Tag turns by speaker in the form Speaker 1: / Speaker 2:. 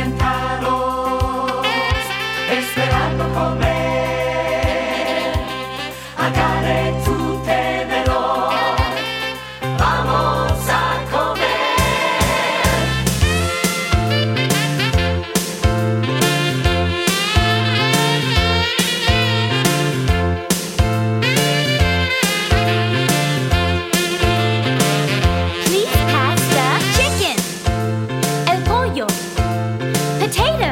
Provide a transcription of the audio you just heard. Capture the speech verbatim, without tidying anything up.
Speaker 1: sentados, esperando comer. Agarre tu tenedor, vamos a comer.
Speaker 2: Please pass the chicken, el pollo, potato.